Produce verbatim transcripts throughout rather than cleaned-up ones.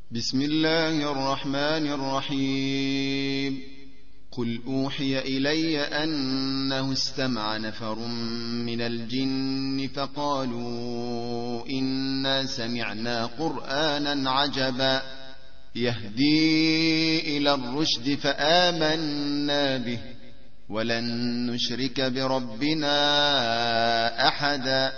بسم الله الرحمن الرحيم. قل أوحي إلي أنه استمع نفر من الجن فقالوا إنا سمعنا قرآنا عجبا يهدي إلى الرشد فآمنا به ولن نشرك بربنا أحدا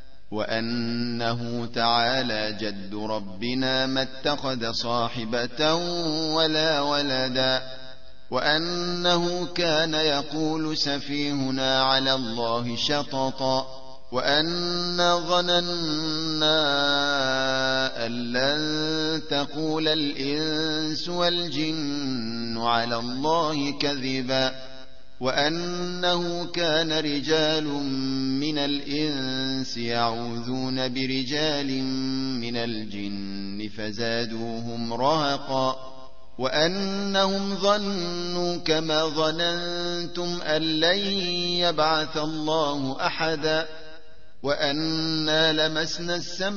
وأنه تعالى جد ربنا ما اتخذ صاحبة ولا ولدا وأنه كان يقول سفيهنا على الله شططا وأنا ظننا أن لن تقول الإنس والجن على الله كذبا وأنه كان رجال من الإنس يعوذون برجال من الجن فزادوهم رهقا وأنهم ظنوا كما ظننتم أن لن يبعث الله أحدا وأنا لمسنا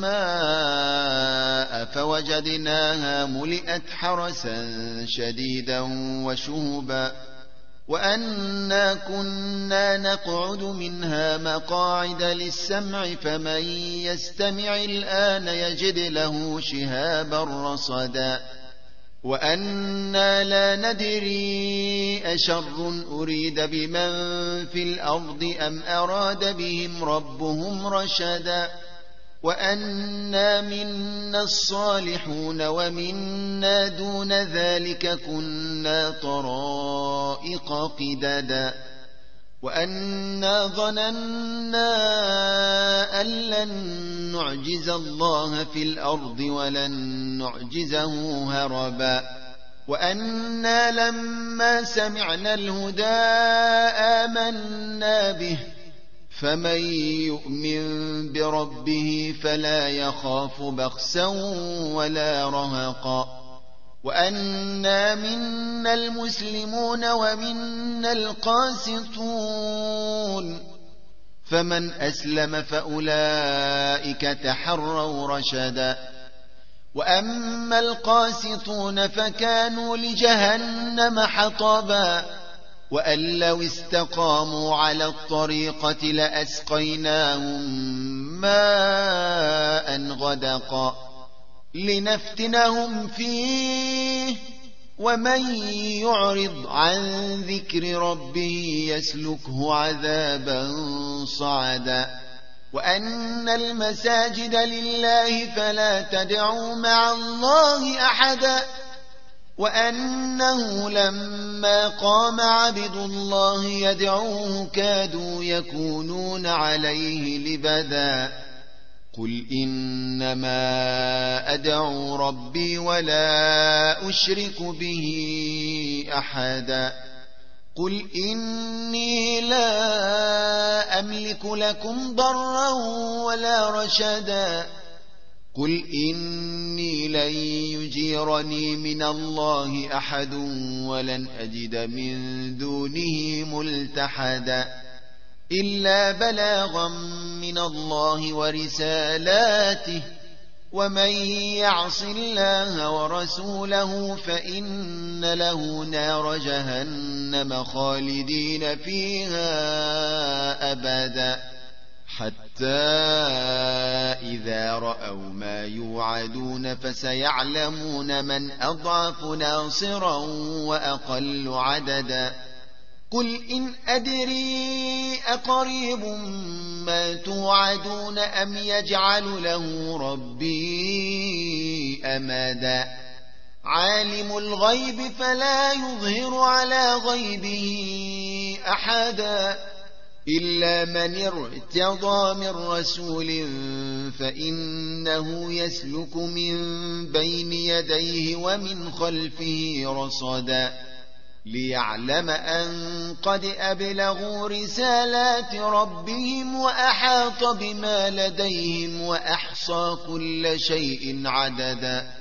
السماء فوجدناها ملئت حرسا شديدا وشهبا وأنا كنا نقعد منها مقاعد للسمع فمن يستمع الآن يجد له شهابا رصدا وأنا لا ندري أشر أريد بمن في الأرض أم أراد بهم ربهم رشدا وأنا منا الصالحون ومنا دون ذلك كنا طرائق قددا وأنا ظننا أن لن نعجز الله في الأرض ولن نعجزه هربا وأنا لما سمعنا الهدى آمنا به فمن يؤمن بربه فلا يخاف بخسا ولا رهقا وأنا منا المسلمون ومنا القاسطون فمن أسلم فأولئك تحروا رشدا وأما القاسطون فكانوا لجهنم حطبا وأن لو استقاموا على الطريقة لأسقيناهم ماء غدقا لنفتنهم فيه ومن يعرض عن ذكر ربه يسلكه عذابا صعدا وأن المساجد لله فلا تدعوا مع الله أحدا وأنه لما قام عبد الله يدعوه كادوا يكونون عليه لبدا قل إنما أدعو ربي ولا أشرك به أحدا قل إني لا أملك لكم ضرا ولا رشدا قل إني لن يجيرني من الله أحد ولن أجد من دونه ملتحدا إلا بلاغا من الله ورسالاته ومن يعص الله ورسوله فإن له نار جهنم خالدين فيها أبدا حتى إذا رأوا ما يوعدون فسيعلمون من أضعف ناصرا وأقل عددا قل إن أدري أقريب ما توعدون أم يجعل له ربي أمدا عالم الغيب فلا يظهر على غيبه أحدا إلا من ارتضى من رسول فإنه يسلك من بين يديه ومن خلفه رصدا ليعلم أن قد أبلغوا رسالات ربهم وأحاط بما لديهم وأحصى كل شيء عددا